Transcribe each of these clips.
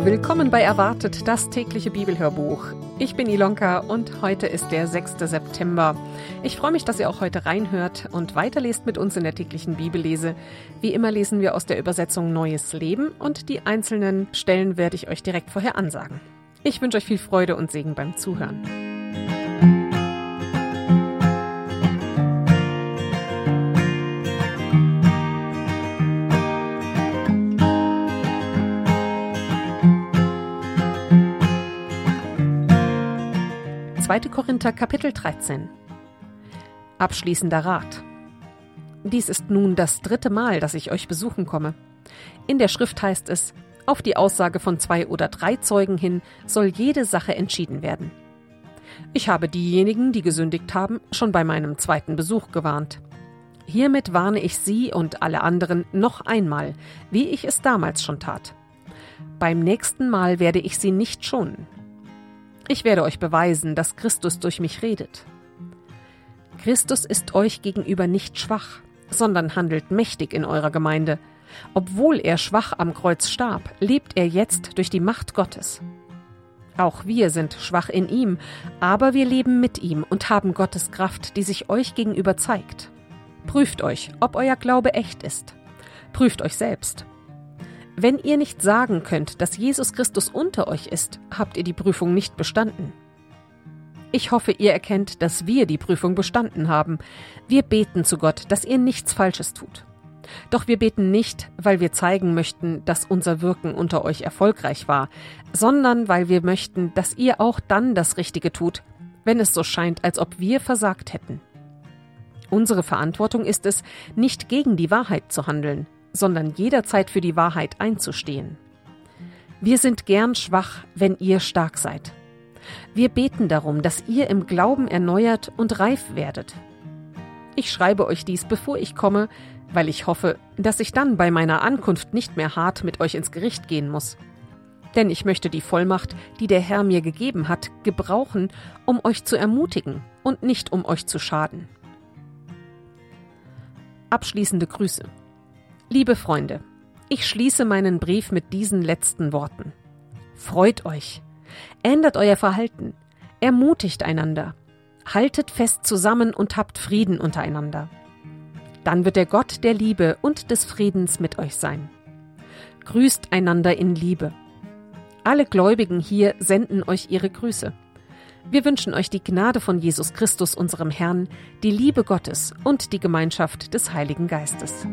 Hallo, willkommen bei Erwartet, das tägliche Bibelhörbuch. Ich bin Ilonka und heute ist der 6. September. Ich freue mich, dass ihr auch heute reinhört und weiterlest mit uns in der täglichen Bibellese. Wie immer lesen wir aus der Übersetzung Neues Leben und die einzelnen Stellen werde ich euch direkt vorher ansagen. Ich wünsche euch viel Freude und Segen beim Zuhören. Zweite Korinther, Kapitel 13. Abschließender Rat. Dies ist nun das 3. Mal, dass ich euch besuchen komme. In der Schrift heißt es, auf die Aussage von 2 oder 3 Zeugen hin soll jede Sache entschieden werden. Ich habe diejenigen, die gesündigt haben, schon bei meinem 2. Besuch gewarnt. Hiermit warne ich Sie und alle anderen noch einmal, wie ich es damals schon tat. Beim nächsten Mal werde ich Sie nicht schonen. Ich werde euch beweisen, dass Christus durch mich redet. Christus ist euch gegenüber nicht schwach, sondern handelt mächtig in eurer Gemeinde. Obwohl er schwach am Kreuz starb, lebt er jetzt durch die Macht Gottes. Auch wir sind schwach in ihm, aber wir leben mit ihm und haben Gottes Kraft, die sich euch gegenüber zeigt. Prüft euch, ob euer Glaube echt ist. Prüft euch selbst. Wenn ihr nicht sagen könnt, dass Jesus Christus unter euch ist, habt ihr die Prüfung nicht bestanden. Ich hoffe, ihr erkennt, dass wir die Prüfung bestanden haben. Wir beten zu Gott, dass ihr nichts Falsches tut. Doch wir beten nicht, weil wir zeigen möchten, dass unser Wirken unter euch erfolgreich war, sondern weil wir möchten, dass ihr auch dann das Richtige tut, wenn es so scheint, als ob wir versagt hätten. Unsere Verantwortung ist es, nicht gegen die Wahrheit zu handeln, sondern jederzeit für die Wahrheit einzustehen. Wir sind gern schwach, wenn ihr stark seid. Wir beten darum, dass ihr im Glauben erneuert und reif werdet. Ich schreibe euch dies, bevor ich komme, weil ich hoffe, dass ich dann bei meiner Ankunft nicht mehr hart mit euch ins Gericht gehen muss. Denn ich möchte die Vollmacht, die der Herr mir gegeben hat, gebrauchen, um euch zu ermutigen und nicht um euch zu schaden. Abschließende Grüße. Liebe Freunde, ich schließe meinen Brief mit diesen letzten Worten. Freut euch, ändert euer Verhalten, ermutigt einander, haltet fest zusammen und habt Frieden untereinander. Dann wird der Gott der Liebe und des Friedens mit euch sein. Grüßt einander in Liebe. Alle Gläubigen hier senden euch ihre Grüße. Wir wünschen euch die Gnade von Jesus Christus, unserem Herrn, die Liebe Gottes und die Gemeinschaft des Heiligen Geistes.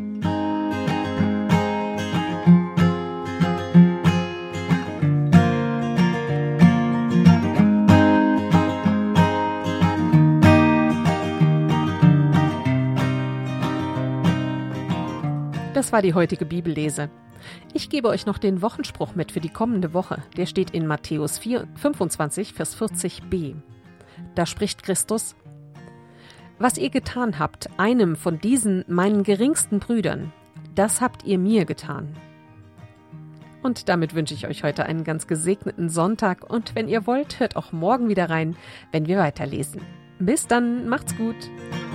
Das war die heutige Bibellese. Ich gebe euch noch den Wochenspruch mit für die kommende Woche. Der steht in Matthäus 25, Vers 40b. Da spricht Christus: Was ihr getan habt, einem von diesen meinen geringsten Brüdern, das habt ihr mir getan. Und damit wünsche ich euch heute einen ganz gesegneten Sonntag und wenn ihr wollt, hört auch morgen wieder rein, wenn wir weiterlesen. Bis dann, macht's gut!